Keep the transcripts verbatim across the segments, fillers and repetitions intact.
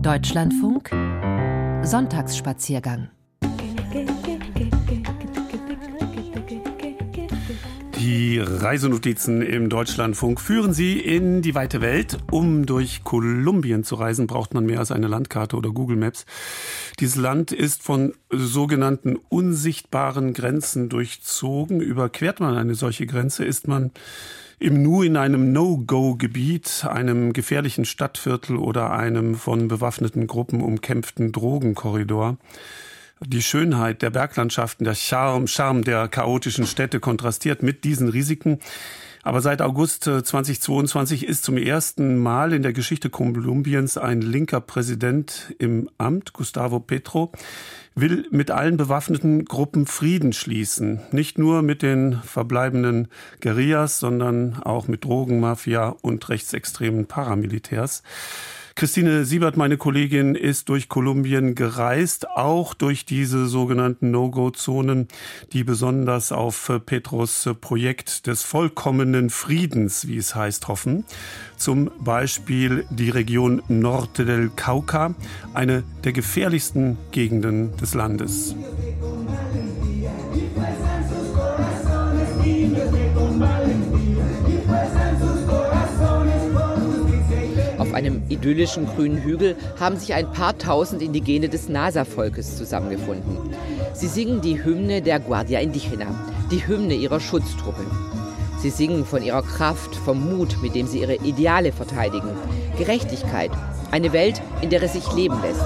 Deutschlandfunk Sonntagsspaziergang. Die Reisenotizen im Deutschlandfunk führen Sie in die weite Welt. Um durch Kolumbien zu reisen, braucht man mehr als eine Landkarte oder Google Maps. Dieses Land ist von sogenannten unsichtbaren Grenzen durchzogen. Überquert man eine solche Grenze, ist man im Nu in einem No-Go-Gebiet, einem gefährlichen Stadtviertel oder einem von bewaffneten Gruppen umkämpften Drogenkorridor. Die Schönheit der Berglandschaften, der Charme, Charme der chaotischen Städte kontrastiert mit diesen Risiken. Aber seit August zweitausendzweiundzwanzig ist zum ersten Mal in der Geschichte Kolumbiens ein linker Präsident im Amt. Gustavo Petro will mit allen bewaffneten Gruppen Frieden schließen. Nicht nur mit den verbleibenden Guerillas, sondern auch mit Drogenmafia und rechtsextremen Paramilitärs. Christine Siebert, meine Kollegin, ist durch Kolumbien gereist, auch durch diese sogenannten No-Go-Zonen, die besonders auf Petros Projekt des vollkommenen Friedens, wie es heißt, hoffen. Zum Beispiel die Region Norte del Cauca, eine der gefährlichsten Gegenden des Landes. Auf einem idyllischen grünen Hügel haben sich ein paar tausend Indigene des Nasa-Volkes zusammengefunden. Sie singen die Hymne der Guardia Indígena, die Hymne ihrer Schutztruppe. Sie singen von ihrer Kraft, vom Mut, mit dem sie ihre Ideale verteidigen, Gerechtigkeit, eine Welt, in der es sich leben lässt.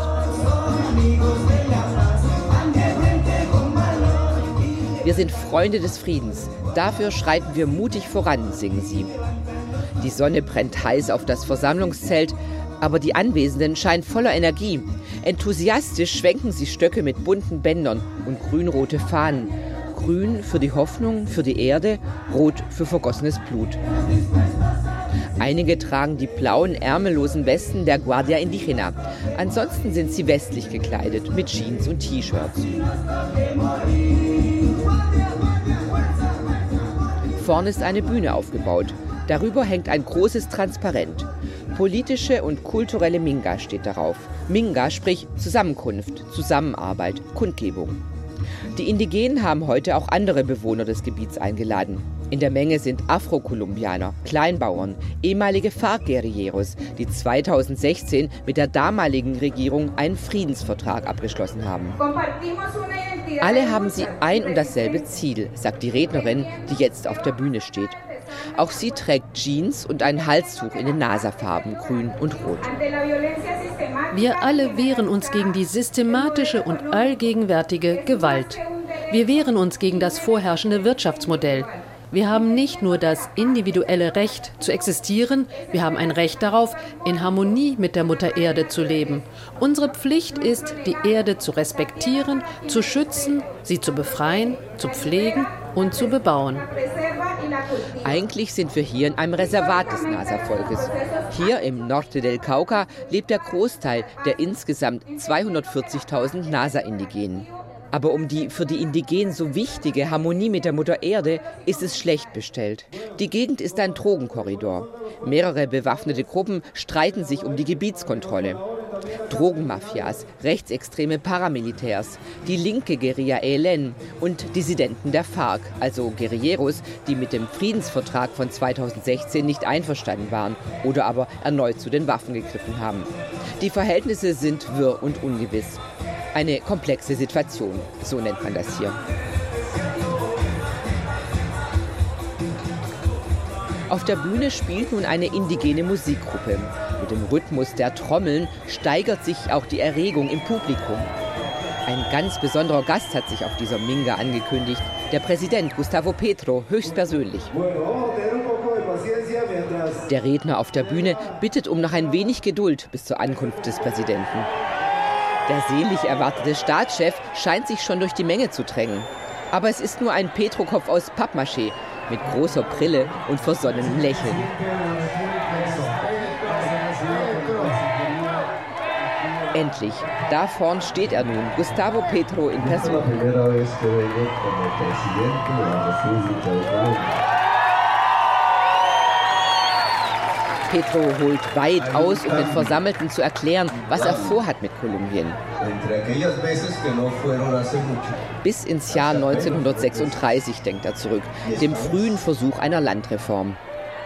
Wir sind Freunde des Friedens, dafür schreiten wir mutig voran, singen sie. Die Sonne brennt heiß auf das Versammlungszelt, aber die Anwesenden scheinen voller Energie. Enthusiastisch schwenken sie Stöcke mit bunten Bändern und grün-rote Fahnen. Grün für die Hoffnung, für die Erde, rot für vergossenes Blut. Einige tragen die blauen, ärmellosen Westen der Guardia Indígena. Ansonsten sind sie westlich gekleidet, mit Jeans und T-Shirts. Vorne ist eine Bühne aufgebaut. Darüber hängt ein großes Transparent. Politische und kulturelle Minga steht darauf. Minga, sprich Zusammenkunft, Zusammenarbeit, Kundgebung. Die Indigenen haben heute auch andere Bewohner des Gebiets eingeladen. In der Menge sind Afro-Kolumbianer, Kleinbauern, ehemalige FARC-Guerilleros, die zweitausendsechzehn mit der damaligen Regierung einen Friedensvertrag abgeschlossen haben. Alle haben sie ein und dasselbe Ziel, sagt die Rednerin, die jetzt auf der Bühne steht. Auch sie trägt Jeans und ein Halstuch in den Nasa-Farben, grün und rot. Wir alle wehren uns gegen die systematische und allgegenwärtige Gewalt. Wir wehren uns gegen das vorherrschende Wirtschaftsmodell. Wir haben nicht nur das individuelle Recht zu existieren, wir haben ein Recht darauf, in Harmonie mit der Mutter Erde zu leben. Unsere Pflicht ist, die Erde zu respektieren, zu schützen, sie zu befreien, zu pflegen und zu bebauen. Eigentlich sind wir hier in einem Reservat des Nasa-Volkes. Hier im Norte del Cauca lebt der Großteil der insgesamt zweihundertvierzigtausend Nasa-Indigenen. Aber um die für die Indigenen so wichtige Harmonie mit der Mutter Erde ist es schlecht bestellt. Die Gegend ist ein Drogenkorridor. Mehrere bewaffnete Gruppen streiten sich um die Gebietskontrolle. Drogenmafias, rechtsextreme Paramilitärs, die linke Guerilla E L N und Dissidenten der FARC, also Guerilleros, die mit dem Friedensvertrag von zweitausendsechzehn nicht einverstanden waren oder aber erneut zu den Waffen gegriffen haben. Die Verhältnisse sind wirr und ungewiss. Eine komplexe Situation, so nennt man das hier. Auf der Bühne spielt nun eine indigene Musikgruppe. Mit dem Rhythmus der Trommeln steigert sich auch die Erregung im Publikum. Ein ganz besonderer Gast hat sich auf dieser Minga angekündigt, der Präsident Gustavo Petro höchstpersönlich. Der Redner auf der Bühne bittet um noch ein wenig Geduld bis zur Ankunft des Präsidenten. Der selig erwartete Staatschef scheint sich schon durch die Menge zu drängen. Aber es ist nur ein Petro-Kopf aus Pappmaché mit großer Brille und versonnenem Lächeln. Endlich, da vorn steht er nun, Gustavo Petro in Person. Petro holt weit aus, um den Versammelten zu erklären, was er vorhat mit Kolumbien. Bis ins Jahr neunzehnhundertsechsunddreißig denkt er zurück, dem frühen Versuch einer Landreform.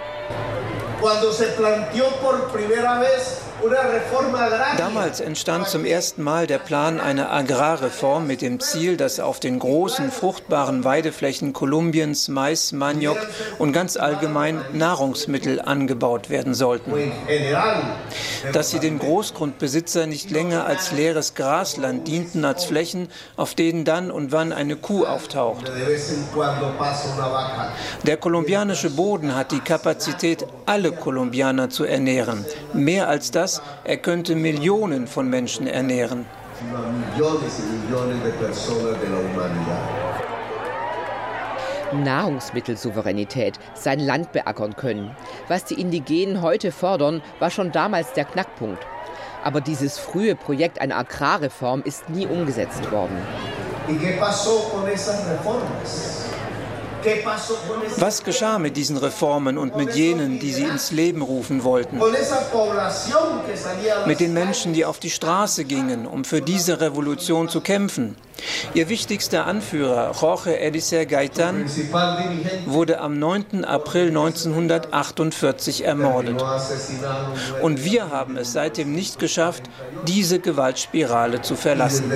Damals entstand zum ersten Mal der Plan einer Agrarreform mit dem Ziel, dass auf den großen, fruchtbaren Weideflächen Kolumbiens Mais, Maniok und ganz allgemein Nahrungsmittel angebaut werden sollten. Dass sie den Großgrundbesitzer nicht länger als leeres Grasland dienten als Flächen, auf denen dann und wann eine Kuh auftaucht. Der kolumbianische Boden hat die Kapazität, alle Kolumbianer zu ernähren. Mehr als das, er könnte Millionen von Menschen ernähren. Nahrungsmittelsouveränität, sein Land beackern können. Was die Indigenen heute fordern, war schon damals der Knackpunkt. Aber dieses frühe Projekt einer Agrarreform ist nie umgesetzt worden. Was geschah mit diesen Reformen und mit jenen, die sie ins Leben rufen wollten? Mit den Menschen, die auf die Straße gingen, um für diese Revolution zu kämpfen. Ihr wichtigster Anführer, Jorge Eliezer Gaitan, wurde am neunten April neunzehnhundertachtundvierzig ermordet. Und wir haben es seitdem nicht geschafft, diese Gewaltspirale zu verlassen.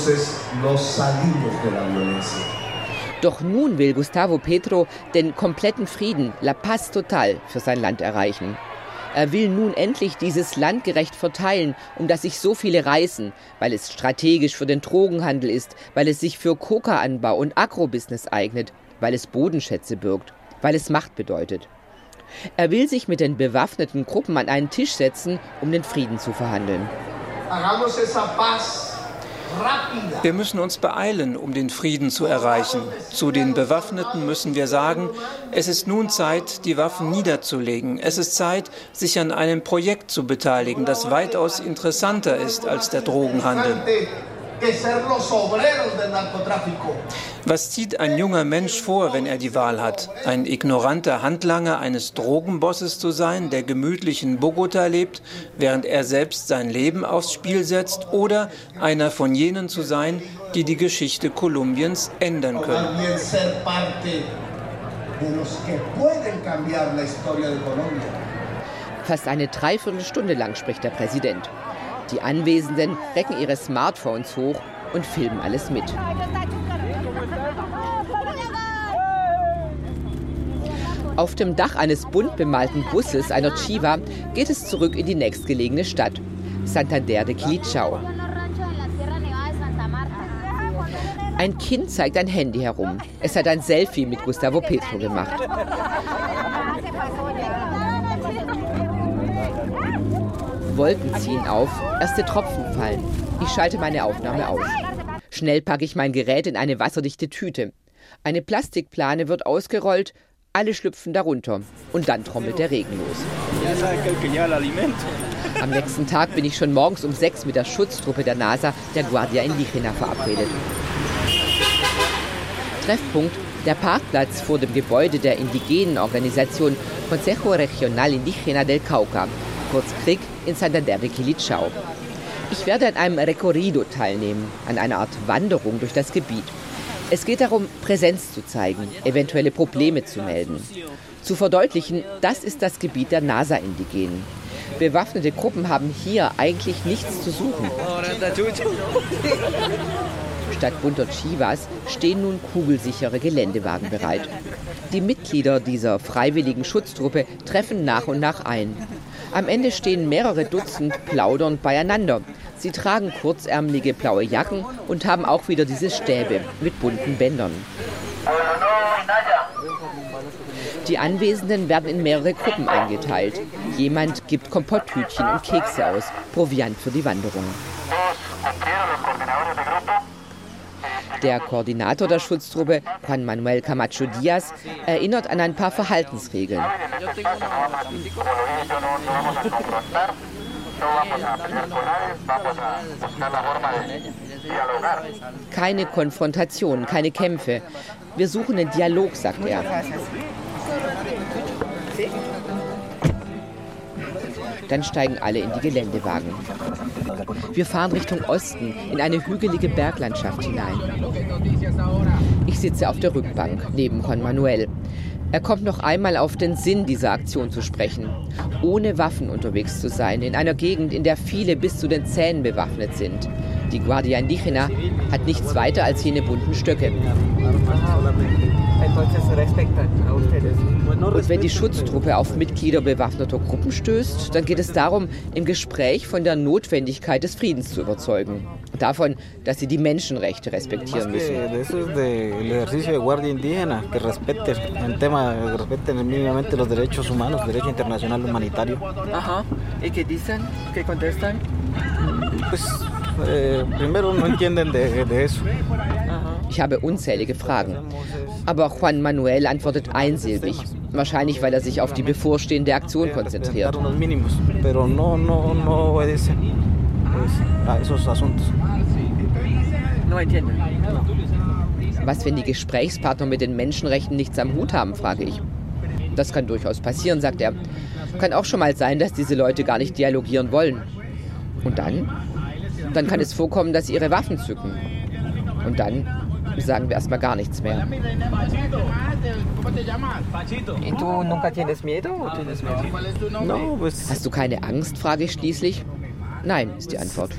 Doch nun will Gustavo Petro den kompletten Frieden, La Paz total, für sein Land erreichen. Er will nun endlich dieses Land gerecht verteilen, um das sich so viele reißen, weil es strategisch für den Drogenhandel ist, weil es sich für Coca-Anbau und Agrobusiness eignet, weil es Bodenschätze birgt, weil es Macht bedeutet. Er will sich mit den bewaffneten Gruppen an einen Tisch setzen, um den Frieden zu verhandeln. Wir müssen uns beeilen, um den Frieden zu erreichen. Zu den Bewaffneten müssen wir sagen, es ist nun Zeit, die Waffen niederzulegen. Es ist Zeit, sich an einem Projekt zu beteiligen, das weitaus interessanter ist als der Drogenhandel. Was zieht ein junger Mensch vor, wenn er die Wahl hat? Ein ignoranter Handlanger eines Drogenbosses zu sein, der gemütlich in Bogota lebt, während er selbst sein Leben aufs Spiel setzt? Oder einer von jenen zu sein, die die Geschichte Kolumbiens ändern können? Fast eine Dreiviertelstunde lang spricht der Präsident. Die Anwesenden recken ihre Smartphones hoch und filmen alles mit. Auf dem Dach eines bunt bemalten Busses, einer Chiva, geht es zurück in die nächstgelegene Stadt, Santander de Quilichao. Ein Kind zeigt ein Handy herum. Es hat ein Selfie mit Gustavo Petro gemacht. Wolken ziehen auf, erste Tropfen fallen. Ich schalte meine Aufnahme aus. Schnell packe ich mein Gerät in eine wasserdichte Tüte. Eine Plastikplane wird ausgerollt, alle schlüpfen darunter. Und dann trommelt der Regen los. Am nächsten Tag bin ich schon morgens um sechs mit der Schutztruppe der NASA, der Guardia Indígena, verabredet. Treffpunkt: der Parkplatz vor dem Gebäude der indigenen Organisation Consejo Regional Indígena del Cauca, kurz C R I C, in Santander de Quilichao. Ich werde an einem Recorrido teilnehmen, an einer Art Wanderung durch das Gebiet. Es geht darum, Präsenz zu zeigen, eventuelle Probleme zu melden. Zu verdeutlichen, das ist das Gebiet der NASA-Indigenen. Bewaffnete Gruppen haben hier eigentlich nichts zu suchen. Statt bunter Chivas stehen nun kugelsichere Geländewagen bereit. Die Mitglieder dieser freiwilligen Schutztruppe treffen nach und nach ein. Am Ende stehen mehrere Dutzend plaudernd beieinander. Sie tragen kurzärmelige blaue Jacken und haben auch wieder diese Stäbe mit bunten Bändern. Die Anwesenden werden in mehrere Gruppen eingeteilt. Jemand gibt Kompotthütchen und Kekse aus, Proviant für die Wanderung. Der Koordinator der Schutztruppe, Juan Manuel Camacho Diaz, erinnert an ein paar Verhaltensregeln. Keine Konfrontation, keine Kämpfe. Wir suchen den Dialog, sagt er. Dann steigen alle in die Geländewagen. Wir fahren Richtung Osten, in eine hügelige Berglandschaft hinein. Ich sitze auf der Rückbank, neben Juan Manuel. Er kommt noch einmal auf den Sinn dieser Aktion zu sprechen. Ohne Waffen unterwegs zu sein, in einer Gegend, in der viele bis zu den Zähnen bewaffnet sind. Die Guardia Indígena hat nichts weiter als jene bunten Stöcke. Und wenn die Schutztruppe auf Mitglieder bewaffneter Gruppen stößt, dann geht es darum, im Gespräch von der Notwendigkeit des Friedens zu überzeugen. Davon, dass sie die Menschenrechte respektieren müssen. Aha. ¿Y qué dicen? ¿Qué contestan? Ich habe unzählige Fragen. Aber Juan Manuel antwortet einsilbig. Wahrscheinlich, weil er sich auf die bevorstehende Aktion konzentriert. Was, wenn die Gesprächspartner mit den Menschenrechten nichts am Hut haben, frage ich. Das kann durchaus passieren, sagt er. Kann auch schon mal sein, dass diese Leute gar nicht dialogieren wollen. Und dann? Dann kann es vorkommen, dass sie ihre Waffen zücken. Und dann sagen wir erstmal gar nichts mehr. Hast du keine Angst, frage ich schließlich. Nein, ist die Antwort.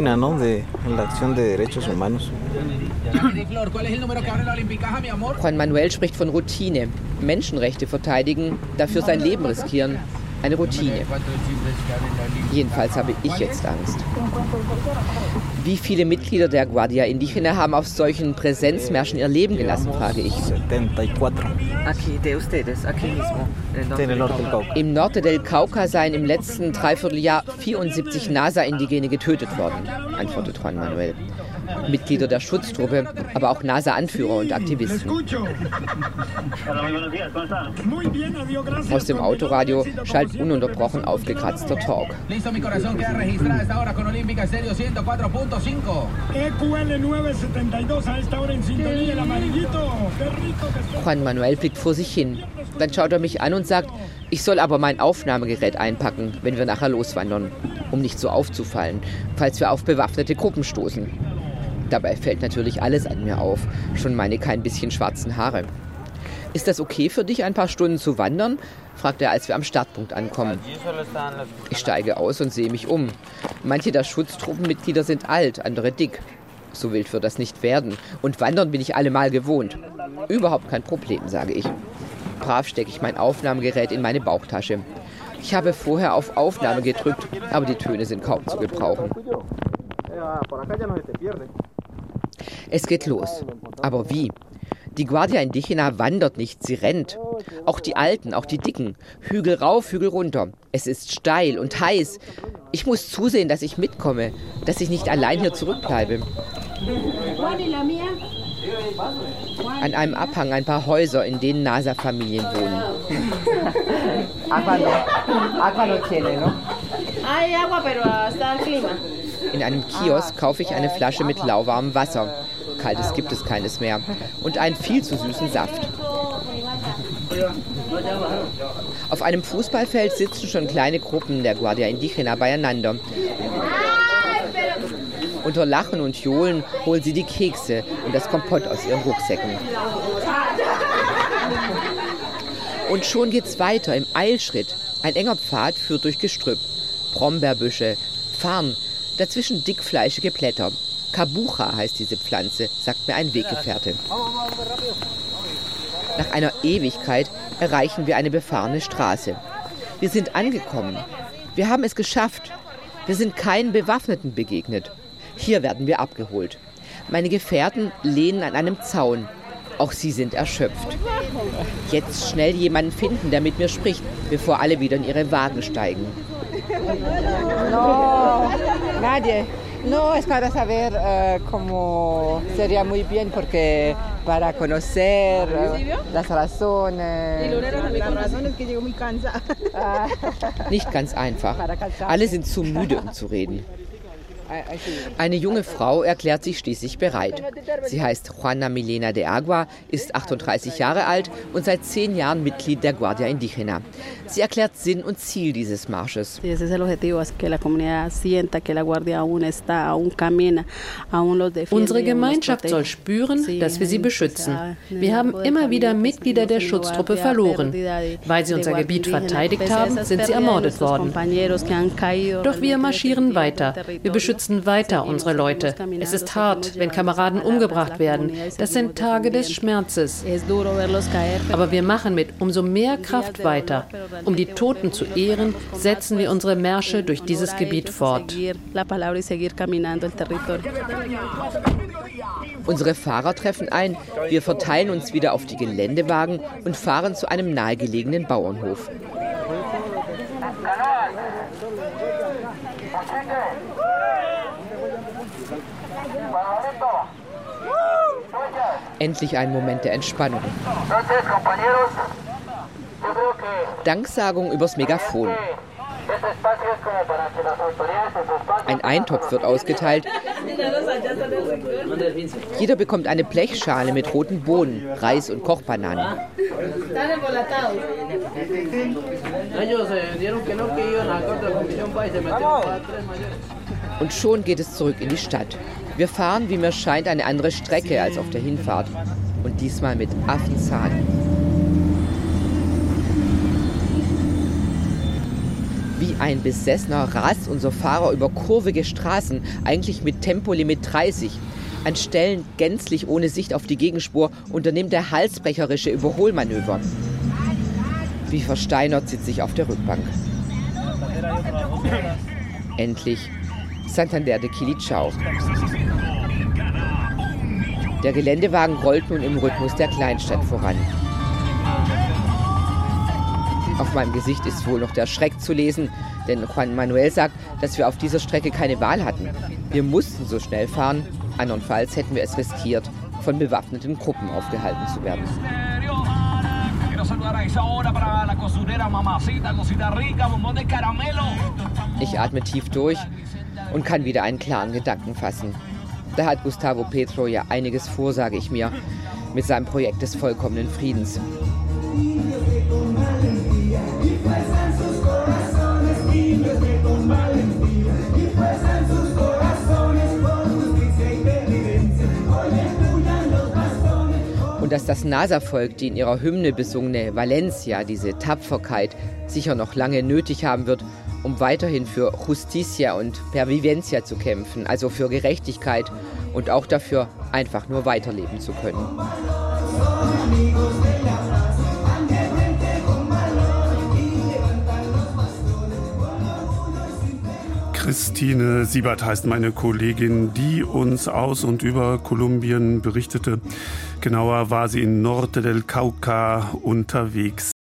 Juan Manuel spricht von Routine. Menschenrechte verteidigen, dafür sein Leben riskieren. Eine Routine. Jedenfalls habe ich jetzt Angst. Wie viele Mitglieder der Guardia Indígena haben auf solchen Präsenzmärschen ihr Leben gelassen, frage ich. Im Norte del Cauca seien im letzten Dreivierteljahr vierundsiebzig Nasa-Indigene getötet worden, antwortet Juan Manuel. Mitglieder der Schutztruppe, aber auch NASA-Anführer und Aktivisten. Aus dem Autoradio schallt ununterbrochen aufgekratzter Talk. Juan Manuel blickt vor sich hin. Dann schaut er mich an und sagt, ich soll aber mein Aufnahmegerät einpacken, wenn wir nachher loswandern, um nicht so aufzufallen, falls wir auf bewaffnete Gruppen stoßen. Dabei fällt natürlich alles an mir auf, schon meine kein bisschen schwarzen Haare. Ist das okay für dich, ein paar Stunden zu wandern? Fragt er, als wir am Startpunkt ankommen. Ich steige aus und sehe mich um. Manche der Schutztruppenmitglieder sind alt, andere dick. So wild wird das nicht werden. Und wandern bin ich allemal gewohnt. Überhaupt kein Problem, sage ich. Brav stecke ich mein Aufnahmegerät in meine Bauchtasche. Ich habe vorher auf Aufnahme gedrückt, aber die Töne sind kaum zu gebrauchen. Es geht los. Aber wie? Die Guardia Indígena wandert nicht, sie rennt. Auch die Alten, auch die Dicken. Hügel rauf, Hügel runter. Es ist steil und heiß. Ich muss zusehen, dass ich mitkomme, dass ich nicht allein hier zurückbleibe. An einem Abhang ein paar Häuser, in denen NASA-Familien wohnen. In einem Kiosk kaufe ich eine Flasche mit lauwarmem Wasser. Kaltes gibt es keines mehr. Und einen viel zu süßen Saft. Auf einem Fußballfeld sitzen schon kleine Gruppen der Guardia Indígena beieinander. Unter Lachen und Johlen holen sie die Kekse und das Kompott aus ihren Rucksäcken. Und schon geht's weiter im Eilschritt. Ein enger Pfad führt durch Gestrüpp. Brombeerbüsche, Farn, dazwischen dickfleischige Blätter. Kabucha heißt diese Pflanze, sagt mir ein Weggefährte. Nach einer Ewigkeit erreichen wir eine befahrene Straße. Wir sind angekommen. Wir haben es geschafft. Wir sind keinen Bewaffneten begegnet. Hier werden wir abgeholt. Meine Gefährten lehnen an einem Zaun. Auch sie sind erschöpft. Jetzt schnell jemanden finden, der mit mir spricht, bevor alle wieder in ihre Wagen steigen. No, nadie. No, es para saber uh, cómo sería muy bien porque para conocer uh, las razones. Las razones que llego muy cansada. Nicht ganz einfach. Alle sind zu müde, um zu reden. Eine junge Frau erklärt sich schließlich bereit. Sie heißt Juana Milena de Agua, ist achtunddreißig Jahre alt und seit zehn Jahren Mitglied der Guardia Indígena. Sie erklärt Sinn und Ziel dieses Marsches. Unsere Gemeinschaft soll spüren, dass wir sie beschützen. Wir haben immer wieder Mitglieder der Schutztruppe verloren. Weil sie unser Gebiet verteidigt haben, sind sie ermordet worden. Doch wir marschieren weiter. Wir beschützen weiter unsere Leute. Es ist hart, wenn Kameraden umgebracht werden. Das sind Tage des Schmerzes. Aber wir machen mit umso mehr Kraft weiter. Um die Toten zu ehren, setzen wir unsere Märsche durch dieses Gebiet fort. Unsere Fahrer treffen ein, wir verteilen uns wieder auf die Geländewagen und fahren zu einem nahegelegenen Bauernhof. Endlich ein Moment der Entspannung. Danksagung übers Megafon. Ein Eintopf wird ausgeteilt. Jeder bekommt eine Blechschale mit roten Bohnen, Reis und Kochbananen. Und schon geht es zurück in die Stadt. Wir fahren, wie mir scheint, eine andere Strecke als auf der Hinfahrt. Und diesmal mit Affenzahn. Wie ein Besessener rast unser Fahrer über kurvige Straßen, eigentlich mit Tempolimit dreißig. An Stellen gänzlich ohne Sicht auf die Gegenspur unternimmt er halsbrecherische Überholmanöver. Wie versteinert sitze ich auf der Rückbank. Endlich Santander de Quilichao. Der Geländewagen rollt nun im Rhythmus der Kleinstadt voran. Auf meinem Gesicht ist wohl noch der Schreck zu lesen, denn Juan Manuel sagt, dass wir auf dieser Strecke keine Wahl hatten. Wir mussten so schnell fahren, andernfalls hätten wir es riskiert, von bewaffneten Gruppen aufgehalten zu werden. Ich atme tief durch und kann wieder einen klaren Gedanken fassen. Da hat Gustavo Petro ja einiges vor, sage ich mir, mit seinem Projekt des vollkommenen Friedens. Und dass das Nasa-Volk die in ihrer Hymne besungene Valencia, diese Tapferkeit, sicher noch lange nötig haben wird, um weiterhin für Justicia und Pervivencia zu kämpfen, also für Gerechtigkeit und auch dafür, einfach nur weiterleben zu können. Christine Siebert heißt meine Kollegin, die uns aus und über Kolumbien berichtete. Genauer war sie in Norte del Cauca unterwegs.